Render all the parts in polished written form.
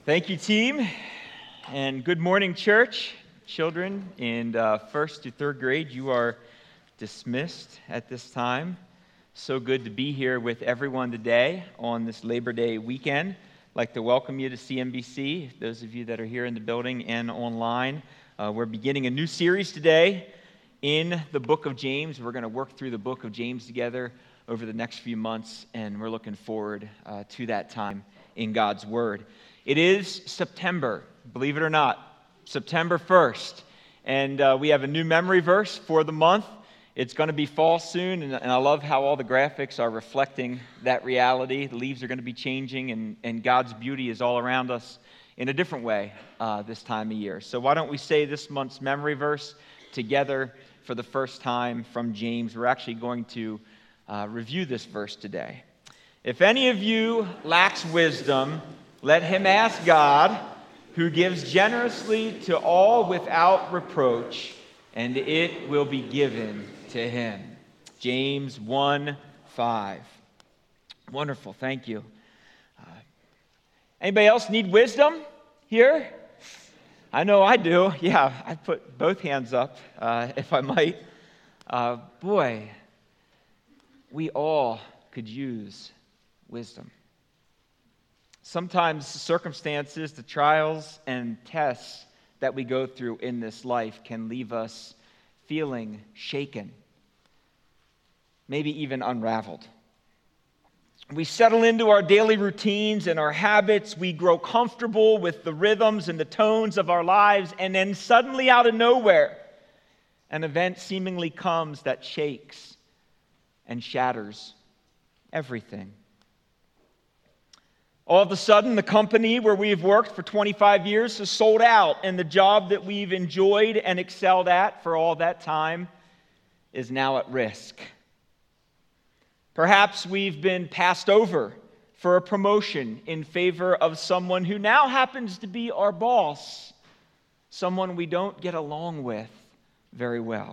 Thank you, team, and good morning, church. Children in first to third grade, you are dismissed at this time. So good to be here with everyone today on this Labor Day weekend. I'd like to welcome you to CMBC, those of you that are here in the building and online. We're beginning a new series today in the book of James. We're going to work through the book of James together over the next few months, and we're looking forward to that time in God's Word. It is September, believe it or not, September 1st, and we have a new memory verse for the month. It's going to be fall soon, and I love how all the graphics are reflecting that reality. The leaves are going to be changing, and God's beauty is all around us in a different way this time of year. So why don't we say this month's memory verse together for the first time from James. We're actually going to review this verse today. If any of you lacks wisdom, let him ask God, who gives generously to all without reproach, and it will be given to him. James 1:5. Wonderful, thank you. Anybody else need wisdom here? I know I do. Yeah, I put both hands up, if I might. Boy, we all could use wisdom. Sometimes the circumstances, the trials and tests that we go through in this life can leave us feeling shaken, maybe even unraveled. We settle into our daily routines and our habits. We grow comfortable with the rhythms and the tones of our lives, and then suddenly out of nowhere, an event seemingly comes that shakes and shatters everything. All of a sudden, the company where we've worked for 25 years has sold out, and the job that we've enjoyed and excelled at for all that time is now at risk. Perhaps we've been passed over for a promotion in favor of someone who now happens to be our boss, someone we don't get along with very well.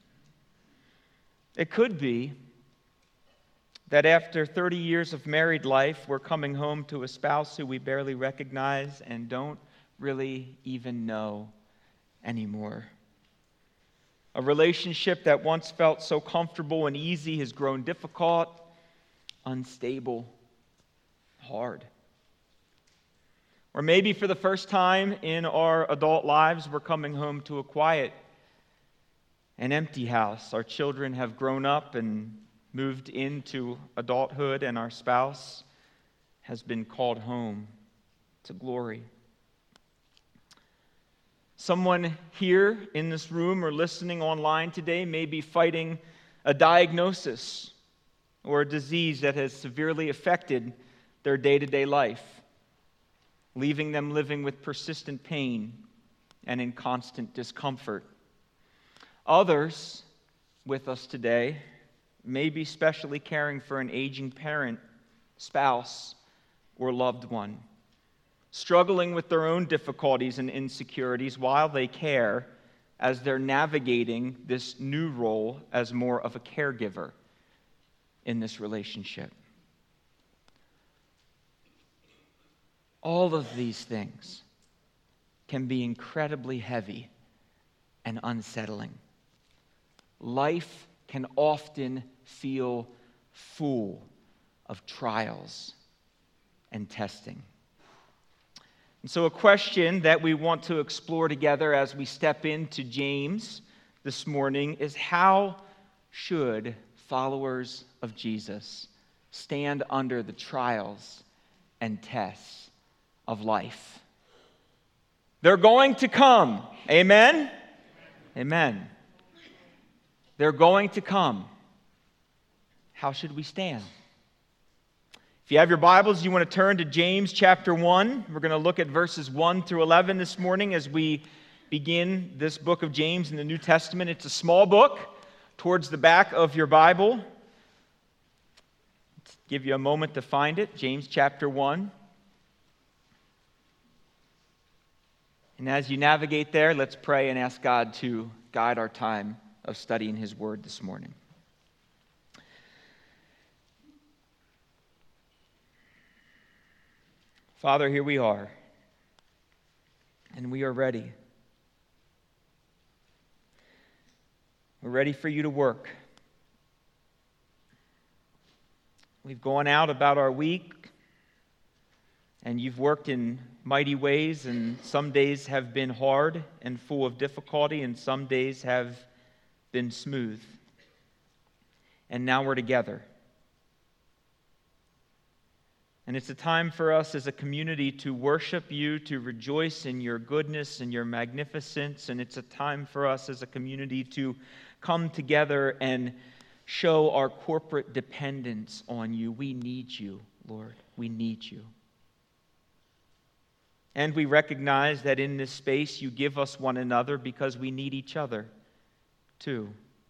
It could be that after 30 years of married life, we're coming home to a spouse who we barely recognize and don't really even know anymore. A relationship that once felt so comfortable and easy has grown difficult, unstable, hard. Or maybe for the first time in our adult lives, we're coming home to a quiet and empty house. Our children have grown up and moved into adulthood, and our spouse has been called home to glory. Someone here in this room or listening online today may be fighting a diagnosis or a disease that has severely affected their day-to-day life, leaving them living with persistent pain and in constant discomfort. Others with us today may be specially caring for an aging parent, spouse, or loved one, struggling with their own difficulties and insecurities while they care as they're navigating this new role as more of a caregiver in this relationship. All of these things can be incredibly heavy and unsettling. Life can often feel full of trials and testing. And so a question that we want to explore together as we step into James this morning is, how should followers of Jesus stand under the trials and tests of life? They're going to come. Amen? Amen. They're going to come. How should we stand? If you have your Bibles, you want to turn to James chapter 1. We're going to look at verses 1 through 11 this morning as we begin this book of James in the New Testament. It's a small book towards the back of your Bible. Let's give you a moment to find it. James chapter 1. And as you navigate there, let's pray and ask God to guide our time of studying His Word this morning. Father, here we are. and we are ready. We're ready for you to work. We've gone out about our week, and you've worked in mighty ways, and some days have been hard and full of difficulty, and some days have been smooth. And now we're together. And it's a time for us as a community to worship you, to rejoice in your goodness and your magnificence, and it's a time for us as a community to come together and show our corporate dependence on you. We need you, Lord. We need you. And we recognize that in this space you give us one another because we need each other too.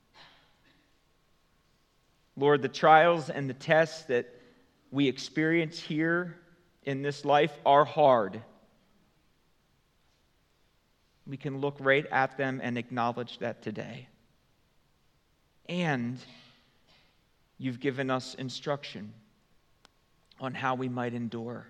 Lord, the trials and the tests that we experience here in this life are hard. We can look right at them and acknowledge that today. And you've given us instruction on how we might endure.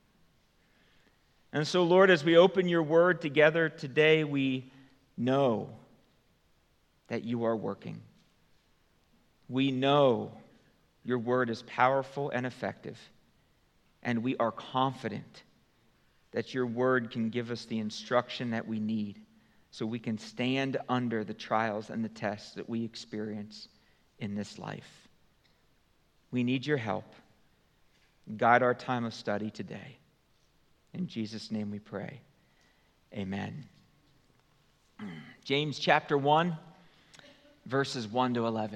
And so, Lord, as we open your word together today, we know that you are working. We know your word is powerful and effective, and we are confident that your word can give us the instruction that we need so we can stand under the trials and the tests that we experience in this life. We need your help. Guide our time of study today. In Jesus' name we pray. Amen. James chapter 1, verses 1 to 11.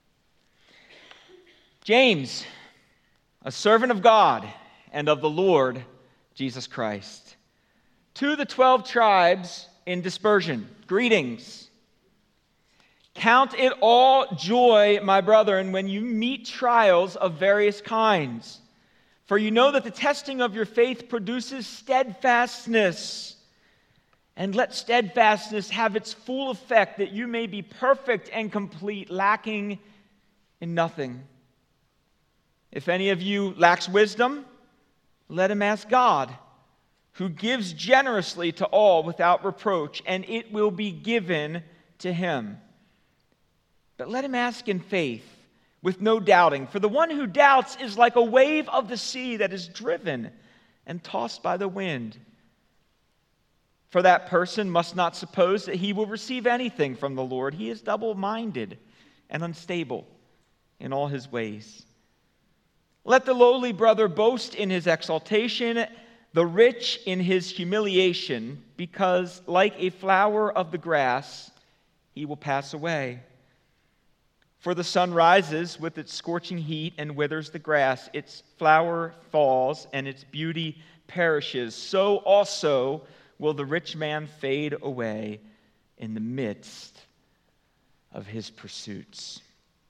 James, a servant of God and of the Lord Jesus Christ, to the 12 tribes in dispersion, greetings. Count it all joy, my brethren, when you meet trials of various kinds. For you know that the testing of your faith produces steadfastness. And let steadfastness have its full effect, that you may be perfect and complete, lacking in nothing. If any of you lacks wisdom, let him ask God, who gives generously to all without reproach, and it will be given to him. But let him ask in faith, with no doubting. For the one who doubts is like a wave of the sea that is driven and tossed by the wind. For that person must not suppose that he will receive anything from the Lord. He is double-minded and unstable in all his ways. Let the lowly brother boast in his exaltation, the rich in his humiliation, because like a flower of the grass, he will pass away. For the sun rises with its scorching heat and withers the grass. Its flower falls and its beauty perishes. So also will the rich man fade away in the midst of his pursuits.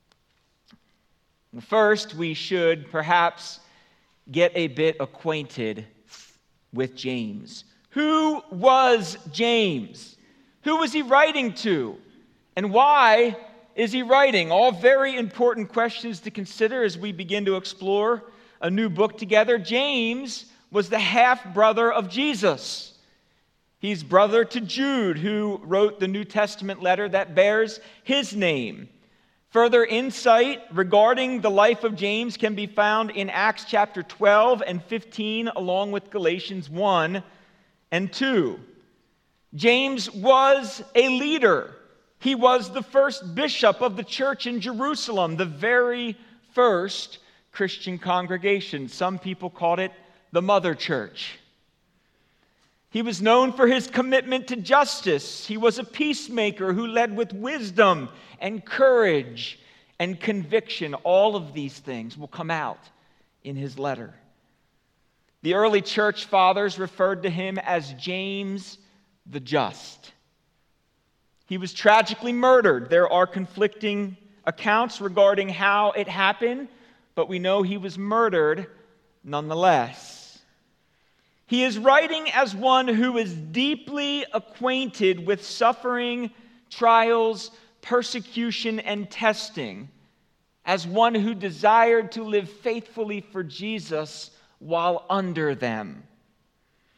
First, we should perhaps get a bit acquainted with James. Who was James? Who was he writing to? And why is he writing? All very important questions to consider as we begin to explore a new book together. James was the half-brother of Jesus. He's brother to Jude, who wrote the New Testament letter that bears his name. Further insight regarding the life of James can be found in Acts chapter 12 and 15, along with Galatians 1 and 2. James was a leader. He was the first bishop of the church in Jerusalem, the very first Christian congregation. Some people called it the Mother Church. He was known for his commitment to justice. He was a peacemaker who led with wisdom and courage and conviction. All of these things will come out in his letter. The early church fathers referred to him as James the Just. He was tragically murdered. There are conflicting accounts regarding how it happened, but we know he was murdered nonetheless. He is writing as one who is deeply acquainted with suffering, trials, persecution, and testing, as one who desired to live faithfully for Jesus while under them.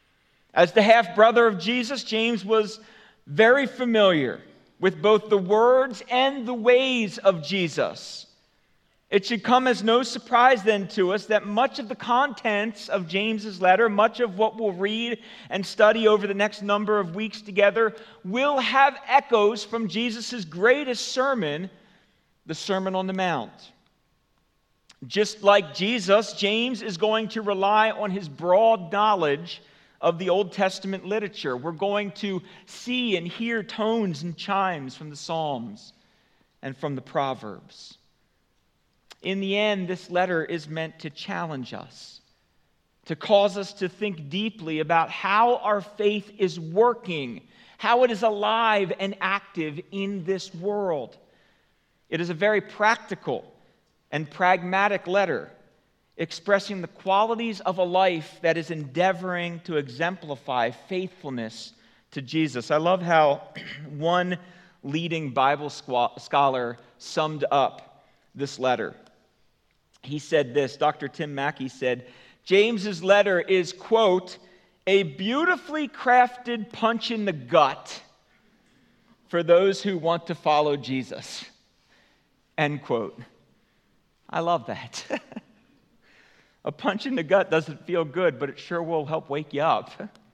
As the half-brother of Jesus, James was very familiar with both the words and the ways of Jesus. It should come as no surprise then to us that much of the contents of James's letter, much of what we'll read and study over the next number of weeks together, will have echoes from Jesus' greatest sermon, the Sermon on the Mount. Just like Jesus, James is going to rely on his broad knowledge of the Old Testament literature. We're going to see and hear tones and chimes from the Psalms and from the Proverbs. In the end, this letter is meant to challenge us, to cause us to think deeply about how our faith is working, how it is alive and active in this world. It is a very practical and pragmatic letter, expressing the qualities of a life that is endeavoring to exemplify faithfulness to Jesus. I love how one leading Bible scholar summed up this letter. He said this, Dr. Tim Mackey said, James's letter is, quote, a beautifully crafted punch in the gut for those who want to follow Jesus, end quote. I love that. A punch in the gut doesn't feel good, but it sure will help wake you up.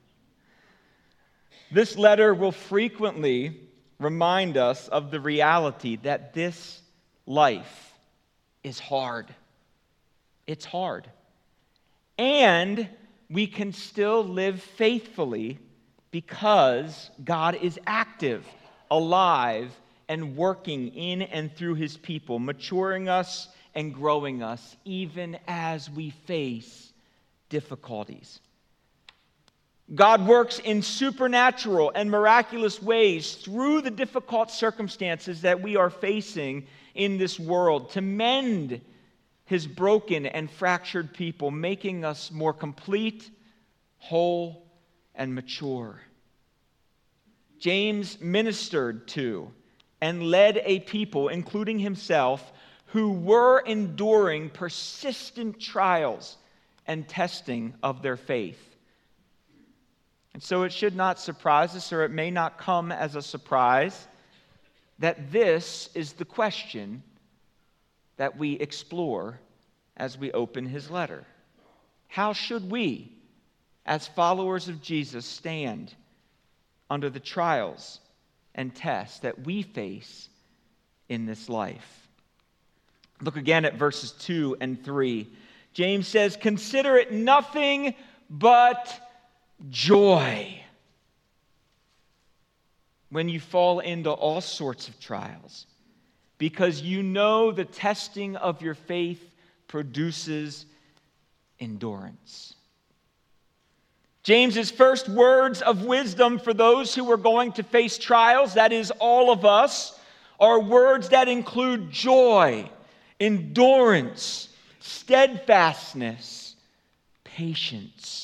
This letter will frequently remind us of the reality that this life is hard. It's hard. And we can still live faithfully because God is active, alive, and working in and through his people, maturing us and growing us even as we face difficulties. God works in supernatural and miraculous ways through the difficult circumstances that we are facing in this world to mend his broken and fractured people, making us more complete, whole, and mature. James ministered to and led a people, including himself, who were enduring persistent trials and testing of their faith. And so it should not surprise us, or it may not come as a surprise, that this is the question that we explore as we open his letter. How should we, as followers of Jesus, stand under the trials and tests that we face in this life? Look again at verses 2 and 3. James says, "Consider it nothing but joy when you fall into all sorts of trials, because you know the testing of your faith produces endurance." James's first words of wisdom for those who are going to face trials, that is all of us, are words that include joy, endurance, steadfastness, patience.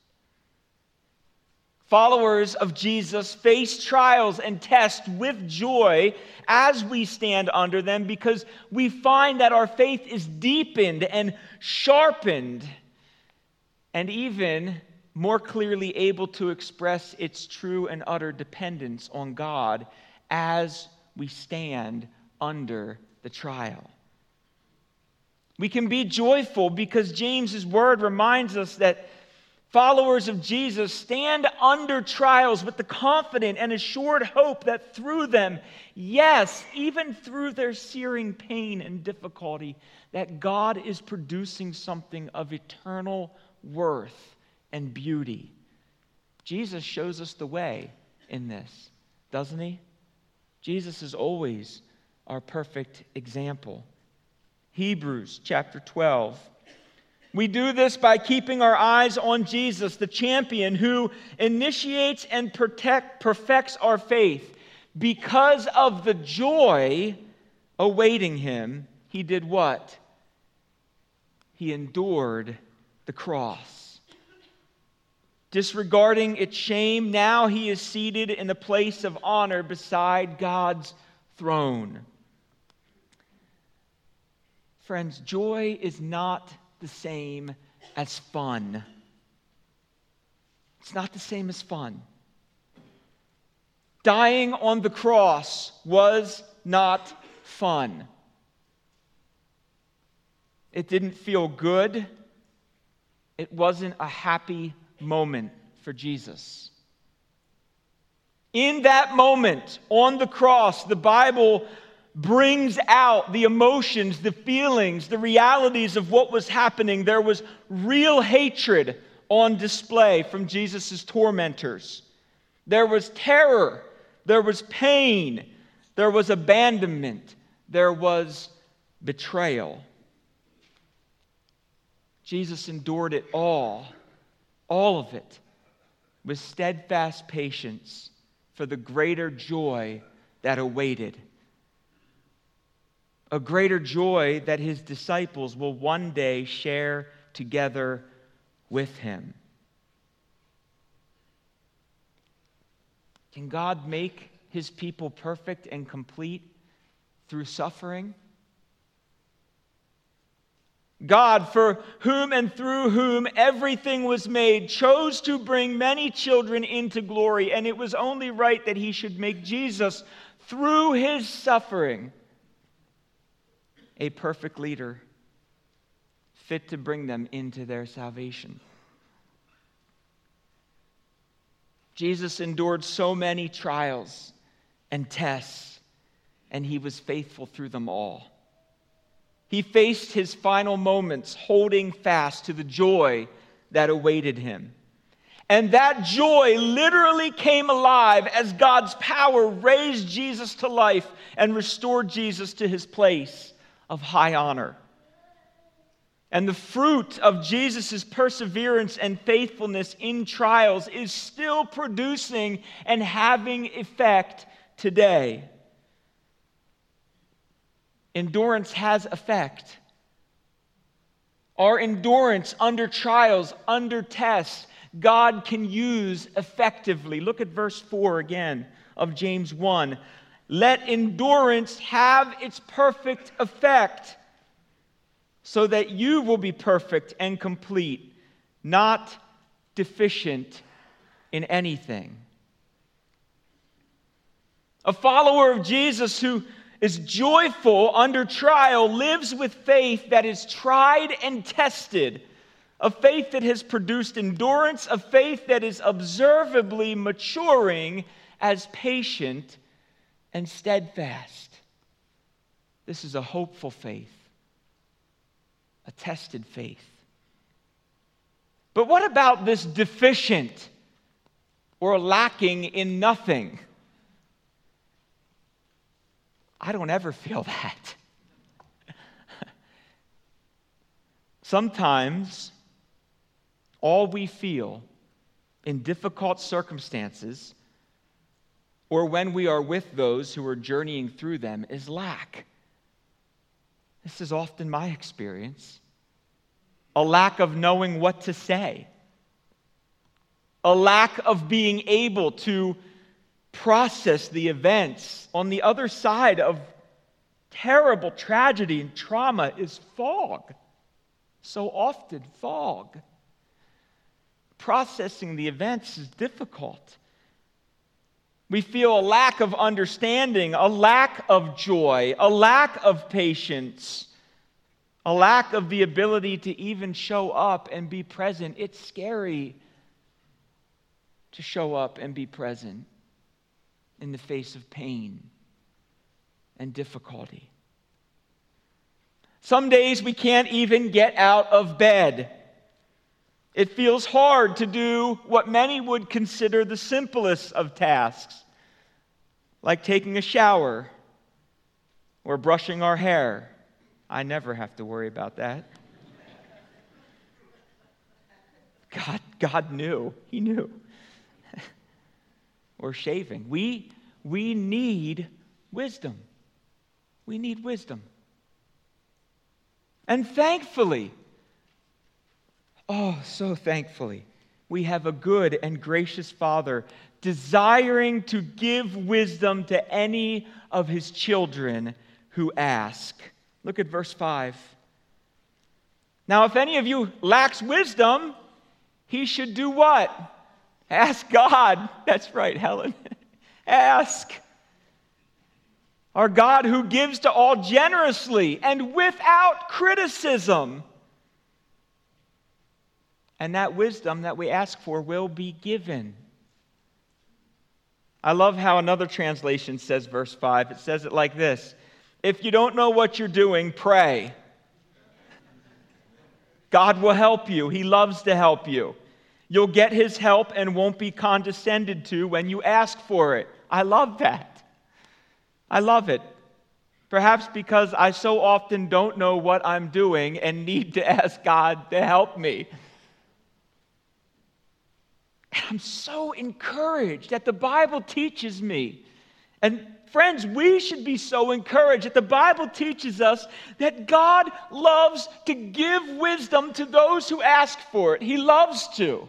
Followers of Jesus face trials and tests with joy as we stand under them, because we find that our faith is deepened and sharpened and even more clearly able to express its true and utter dependence on God as we stand under the trial. We can be joyful because James's word reminds us that followers of Jesus stand under trials with the confident and assured hope that through them, yes, even through their searing pain and difficulty, that God is producing something of eternal worth and beauty. Jesus shows us the way in this, doesn't he? Jesus is always our perfect example. Hebrews chapter 12. We do this by keeping our eyes on Jesus, the champion who initiates and perfects our faith. Because of the joy awaiting him, he did what? He endured the cross. Disregarding its shame, now he is seated in the place of honor beside God's throne. Friends, joy is not the same as fun. It's not the same as fun. Dying on the cross was not fun. It didn't feel good. It wasn't a happy moment for Jesus. In that moment on the cross, the Bible brings out the emotions, the feelings, the realities of what was happening. There was real hatred on display from Jesus' tormentors. There was terror. There was pain. There was abandonment. There was betrayal. Jesus endured it all of it, with steadfast patience for the greater joy that awaited. A greater joy that his disciples will one day share together with him. Can God make his people perfect and complete through suffering? God, for whom and through whom everything was made, chose to bring many children into glory, and it was only right that he should make Jesus, through his suffering, a perfect leader, fit to bring them into their salvation. Jesus endured so many trials and tests, and he was faithful through them all. He faced his final moments holding fast to the joy that awaited him. And that joy literally came alive as God's power raised Jesus to life and restored Jesus to his place of high honor. And the fruit of Jesus' perseverance and faithfulness in trials is still producing and having effect today. Endurance has effect. Our endurance under trials, under tests, God can use effectively. Look at verse 4 again of James 1. Let endurance have its perfect effect, so that you will be perfect and complete, not deficient in anything. A follower of Jesus who is joyful under trial lives with faith that is tried and tested, a faith that has produced endurance, a faith that is observably maturing as patient and steadfast. This is a hopeful faith, a tested faith. But what about this deficient or lacking in nothing? I don't ever feel that. Sometimes all we feel in difficult circumstances or when we are with those who are journeying through them is lack. This is often my experience. A lack of knowing what to say. A lack of being able to process the events. On the other side of terrible tragedy and trauma is fog. So often, fog. Processing the events is difficult. We feel a lack of understanding, a lack of joy, a lack of patience, a lack of the ability to even show up and be present. It's scary to show up and be present in the face of pain and difficulty. Some days we can't even get out of bed. It feels hard to do what many would consider the simplest of tasks, like taking a shower or brushing our hair. I never have to worry about that. God knew. He knew. Or shaving. We need wisdom. We need wisdom. And thankfully, so thankfully, we have a good and gracious Father desiring to give wisdom to any of his children who ask. Look at verse 5. Now, if any of you lacks wisdom, he should do what? Ask God. That's right, Helen. Ask. Our God who gives to all generously and without criticism. And that wisdom that we ask for will be given. I love how another translation says verse 5. It says it like this: if you don't know what you're doing, pray. God will help you. He loves to help you. You'll get His help and won't be condescended to when you ask for it. I love that. I love it. Perhaps because I so often don't know what I'm doing and need to ask God to help me. And I'm so encouraged that the Bible teaches me. And friends, we should be so encouraged that the Bible teaches us that God loves to give wisdom to those who ask for it. He loves to.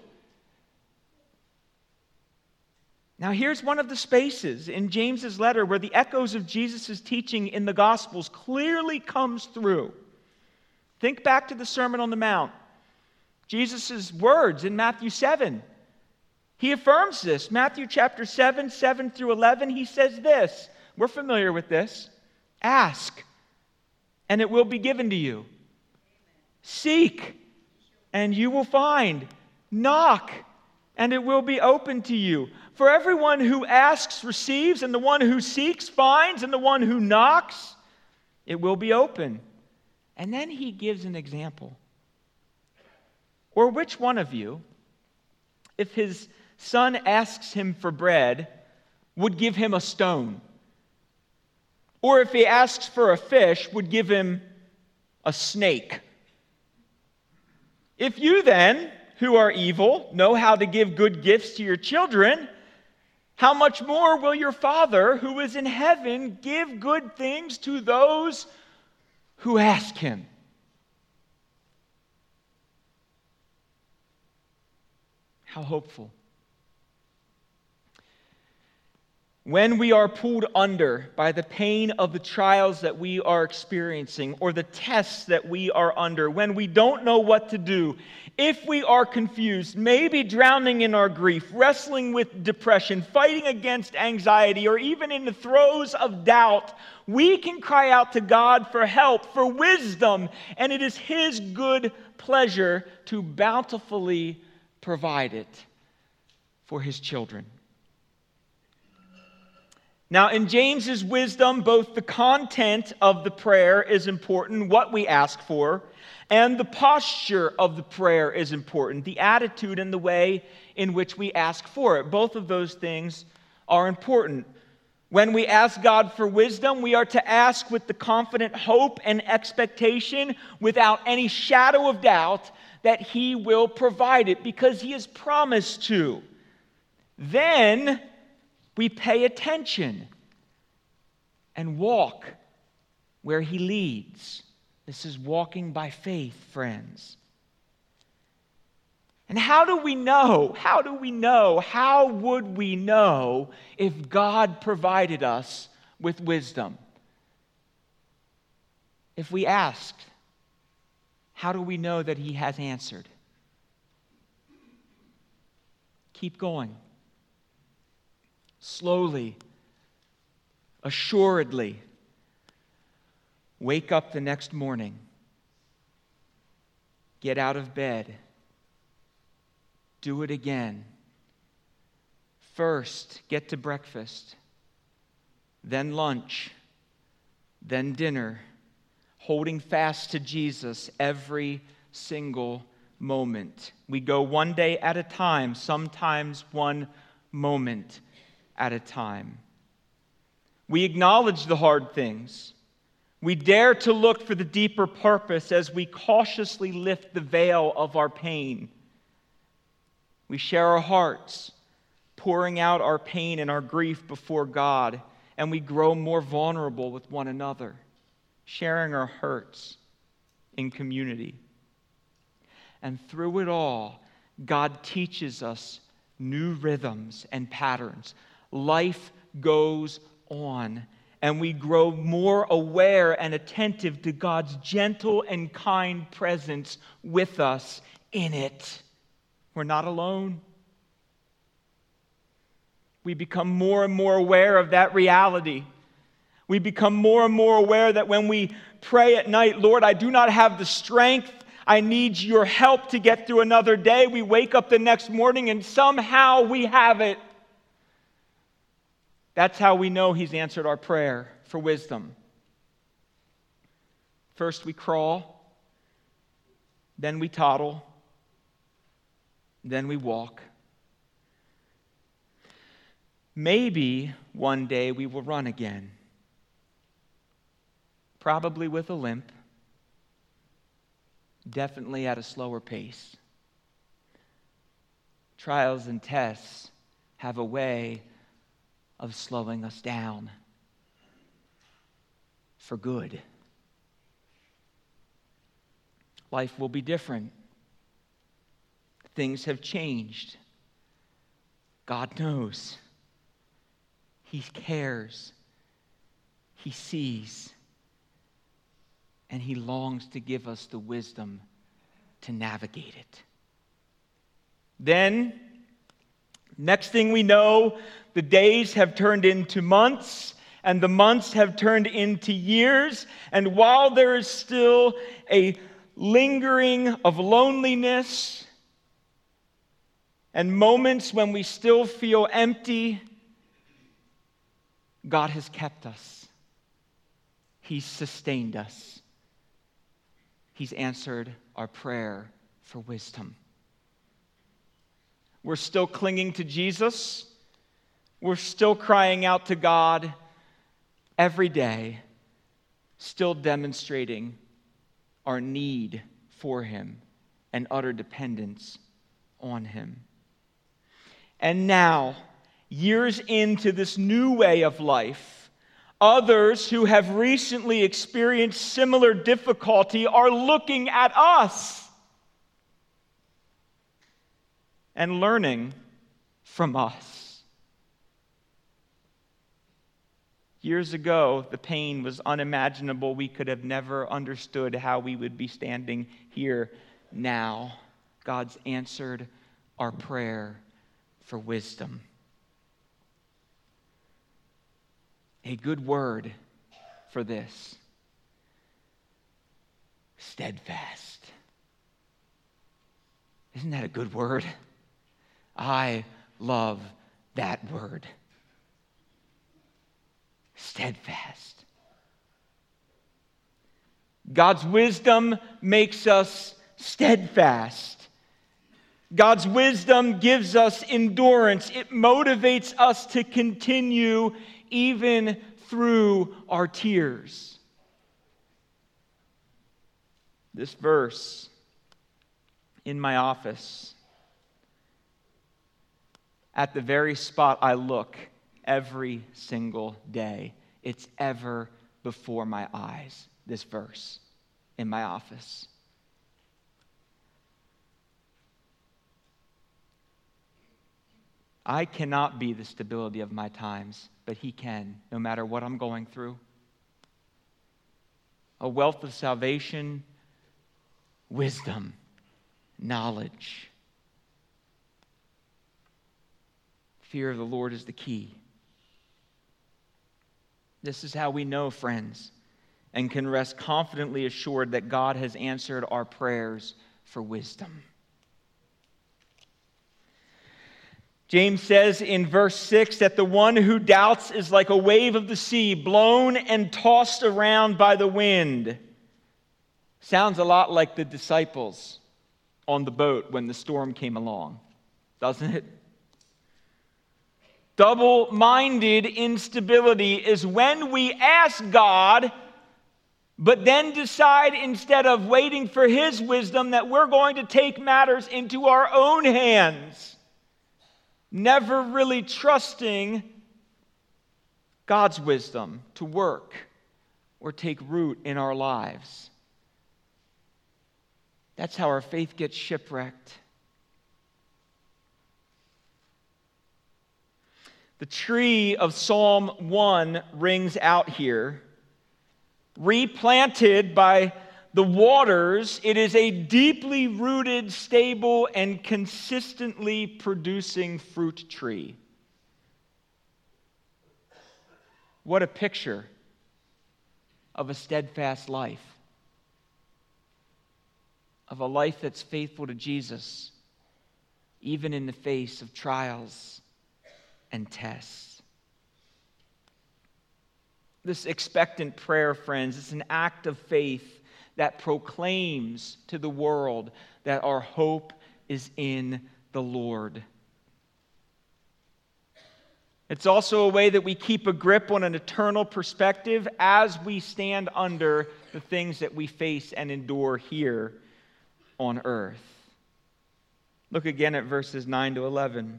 Now, here's one of the spaces in James's letter where the echoes of Jesus' teaching in the Gospels clearly comes through. Think back to the Sermon on the Mount. Jesus' words in Matthew 7. He affirms this. Matthew chapter 7, 7 through 11, he says this. We're familiar with this. Ask, and it will be given to you. Seek, and you will find. Knock, and it will be open to you. For everyone who asks receives, and the one who seeks finds, and the one who knocks, it will be open. And then he gives an example. Or which one of you, if his son asks him for bread, would give him a stone? Or if he asks for a fish, would give him a snake? If you then, who are evil, know how to give good gifts to your children, how much more will your Father who is in heaven give good things to those who ask Him? How hopeful. When we are pulled under by the pain of the trials that we are experiencing or the tests that we are under, when we don't know what to do, if we are confused, maybe drowning in our grief, wrestling with depression, fighting against anxiety, or even in the throes of doubt, we can cry out to God for help, for wisdom, and it is His good pleasure to bountifully provide it for His children. Now, in James's wisdom, both the content of the prayer is important, what we ask for, and the posture of the prayer is important, the attitude and the way in which we ask for it. Both of those things are important. When we ask God for wisdom, we are to ask with the confident hope and expectation, without any shadow of doubt, that He will provide it, because He has promised to. Then we pay attention and walk where He leads. This is walking by faith, friends. And how do we know? How would we know if God provided us with wisdom? If we asked, how do we know that He has answered? Keep going. Slowly, assuredly, wake up the next morning. Get out of bed. Do it again. First, get to breakfast, then lunch, then dinner, holding fast to Jesus every single moment. We go one day at a time, sometimes one moment at a time. We acknowledge the hard things. We dare to look for the deeper purpose as we cautiously lift the veil of our pain. We share our hearts, pouring out our pain and our grief before God, and we grow more vulnerable with one another, sharing our hurts in community. And through it all, God teaches us new rhythms and patterns. Life goes on, and we grow more aware and attentive to God's gentle and kind presence with us in it. We're not alone. we become more and more aware of that reality. We become more and more aware that when we pray at night, Lord, I do not have the strength, I need your help to get through another day. We wake up the next morning and somehow we have it. That's how we know He's answered our prayer for wisdom. First we crawl, then we toddle, then we walk. Maybe one day we will run again. Probably with a limp. Definitely at a slower pace. Trials and tests have a way of slowing us down for good. Life will be different. Things have changed. God knows. He cares. He sees. And He longs to give us the wisdom to navigate it. Then, next thing we know, the days have turned into months, and the months have turned into years. And while there is still a lingering of loneliness and moments when we still feel empty, God has kept us. He's sustained us. He's answered our prayer for wisdom. We're still clinging to Jesus. We're still crying out to God every day, still demonstrating our need for Him and utter dependence on Him. And now, years into this new way of life, others who have recently experienced similar difficulty are looking at us and learning from us. Years ago, the pain was unimaginable. We could have never understood how we would be standing here now. God's answered our prayer for wisdom. A good word for this: steadfast. Isn't that a good word? I love that word. Steadfast. God's wisdom makes us steadfast. God's wisdom gives us endurance. It motivates us to continue even through our tears. This verse in my office, at the very spot I look every single day, it's ever before my eyes, this verse in my office. I cannot be the stability of my times, but He can, no matter what I'm going through. A wealth of salvation, wisdom, knowledge. Fear of the Lord is the key. This is how we know, friends, and can rest confidently assured that God has answered our prayers for wisdom. James says in verse 6 that the one who doubts is like a wave of the sea, blown and tossed around by the wind. Sounds a lot like the disciples on the boat when the storm came along, doesn't it? Double-minded instability is when we ask God, but then decide instead of waiting for His wisdom that we're going to take matters into our own hands. Never really trusting God's wisdom to work or take root in our lives. That's how our faith gets shipwrecked. The tree of Psalm 1 rings out here. Replanted by the waters, it is a deeply rooted, stable, and consistently producing fruit tree. What a picture of a steadfast life, of a life that's faithful to Jesus, even in the face of trials and tests. This expectant prayer, friends, is an act of faith that proclaims to the world that our hope is in the Lord. It's also a way that we keep a grip on an eternal perspective as we stand under the things that we face and endure here on earth. Look again at verses 9 to 11.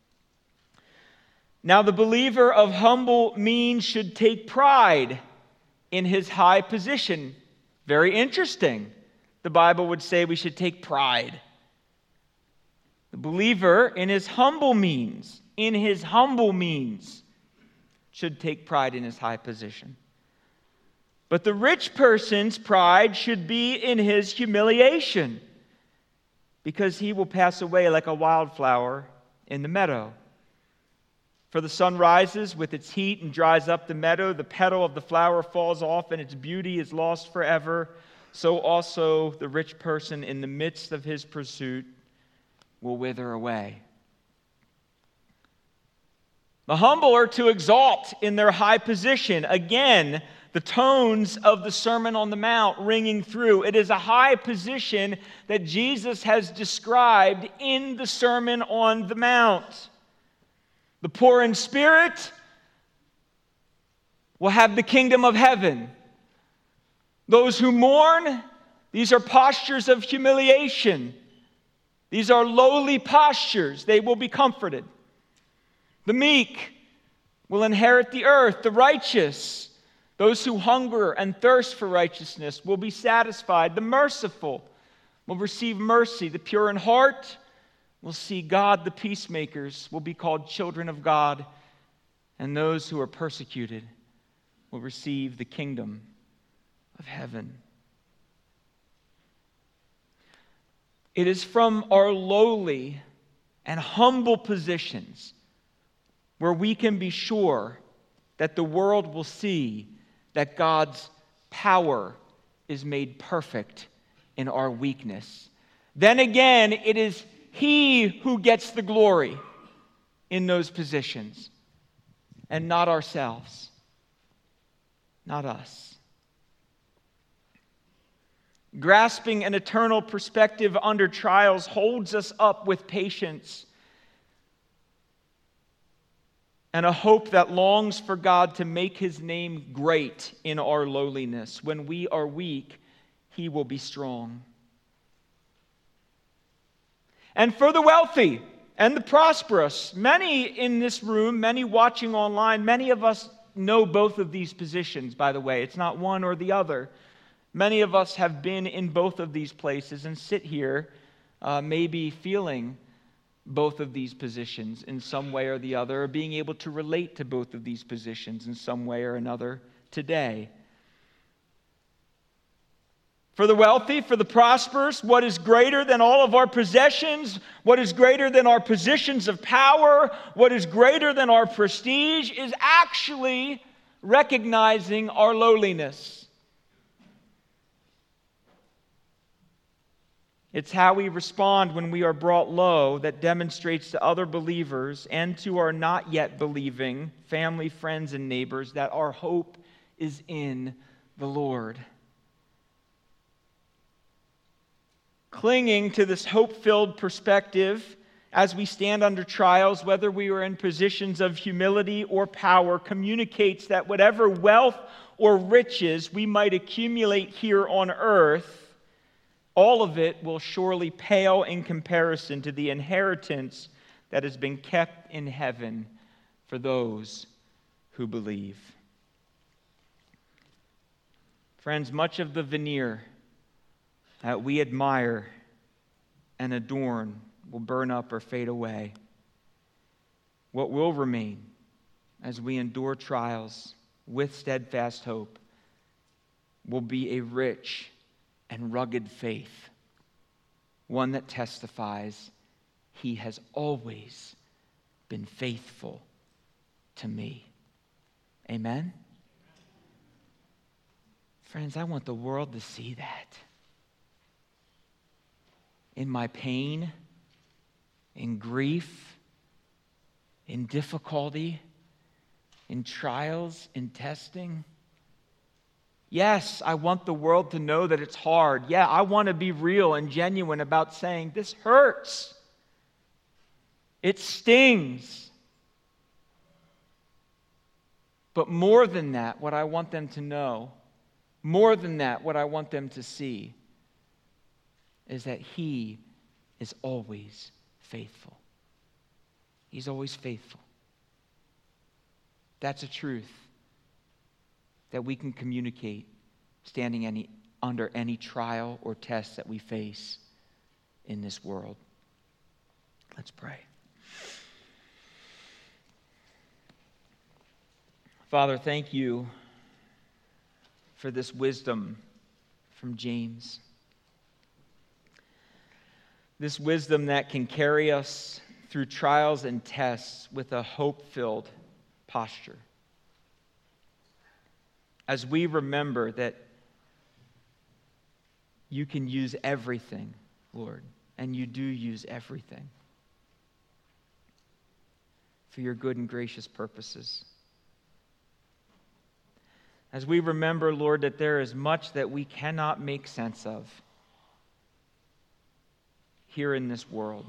Now the believer of humble means should take pride in his high position. Very interesting. The Bible would say we should take pride. The believer in his humble means should take pride in his high position. But the rich person's pride should be in his humiliation, because he will pass away like a wildflower in the meadow. For the sun rises with its heat and dries up the meadow. The petal of the flower falls off, and its beauty is lost forever. So also the rich person in the midst of his pursuit will wither away. The humble are to exalt in their high position. Again, the tones of the Sermon on the Mount ringing through. It is a high position that Jesus has described in the Sermon on the Mount. The poor in spirit will have the kingdom of heaven. Those who mourn, these are postures of humiliation. These are lowly postures. They will be comforted. The meek will inherit the earth. The righteous, those who hunger and thirst for righteousness, will be satisfied. The merciful will receive mercy. The pure in heart will see God. The peacemakers will be called children of God. And those who are persecuted will receive the kingdom of heaven. It is from our lowly and humble positions where we can be sure that the world will see that God's power is made perfect in our weakness. Then again, it is He who gets the glory in those positions, and not ourselves, not us. Grasping an eternal perspective under trials holds us up with patience and a hope that longs for God to make His name great in our lowliness. When we are weak, He will be strong. And for the wealthy and the prosperous, many in this room, many watching online, many of us know both of these positions, by the way. It's not one or the other. Many of us have been in both of these places and sit here maybe feeling both of these positions in some way or the other, or being able to relate to both of these positions in some way or another today. For the wealthy, for the prosperous, what is greater than all of our possessions, what is greater than our positions of power, what is greater than our prestige, is actually recognizing our lowliness. It's how we respond when we are brought low that demonstrates to other believers and to our not yet believing family, friends, and neighbors that our hope is in the Lord. Clinging to this hope-filled perspective as we stand under trials, whether we are in positions of humility or power, communicates that whatever wealth or riches we might accumulate here on earth, all of it will surely pale in comparison to the inheritance that has been kept in heaven for those who believe. Friends, much of the veneer that we admire and adorn will burn up or fade away. What will remain as we endure trials with steadfast hope will be a rich and rugged faith, one that testifies, He has always been faithful to me. Amen? Friends, I want the world to see that. In my pain, in grief, in difficulty, in trials, in testing. Yes, I want the world to know that it's hard. Yeah, I want to be real and genuine about saying, this hurts. It stings. But more than that, what I want them to know, more than that, what I want them to see, is that He is always faithful. He's always faithful. That's a truth that we can communicate standing under any trial or test that we face in this world. Let's pray. Father, thank you for this wisdom from James. This wisdom that can carry us through trials and tests with a hope-filled posture. As we remember that you can use everything, Lord, and you do use everything for your good and gracious purposes. As we remember, Lord, that there is much that we cannot make sense of here in this world.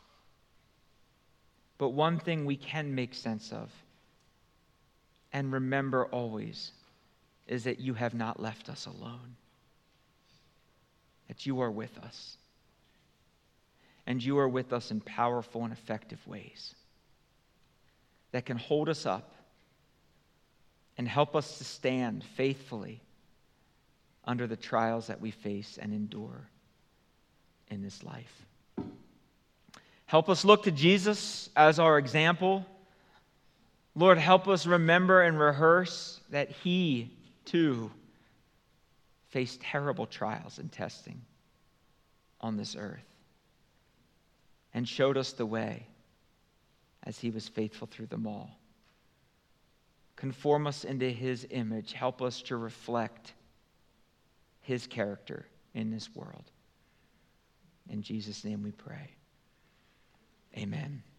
But one thing we can make sense of and remember always is that you have not left us alone. That you are with us. And you are with us in powerful and effective ways that can hold us up and help us to stand faithfully under the trials that we face and endure in this life. Help us look to Jesus as our example. Lord, help us remember and rehearse that He, too, faced terrible trials and testing on this earth and showed us the way as He was faithful through them all. Conform us into His image. Help us to reflect His character in this world. In Jesus' name we pray. Amen.